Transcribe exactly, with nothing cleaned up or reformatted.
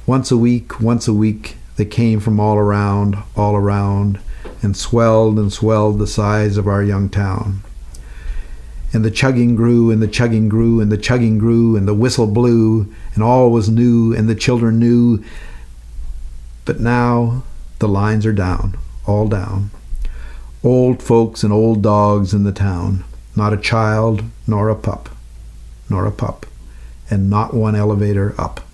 Once a week, once a week, they came from all around, all around, and swelled and swelled the size of our young town. And the chugging grew, and the chugging grew, and the chugging grew, and the whistle blew, and all was new, and the children knew. But now the lines are down, all down. Old folks and old dogs in the town. Not a child, nor a pup, nor a pup, and not one elevator up.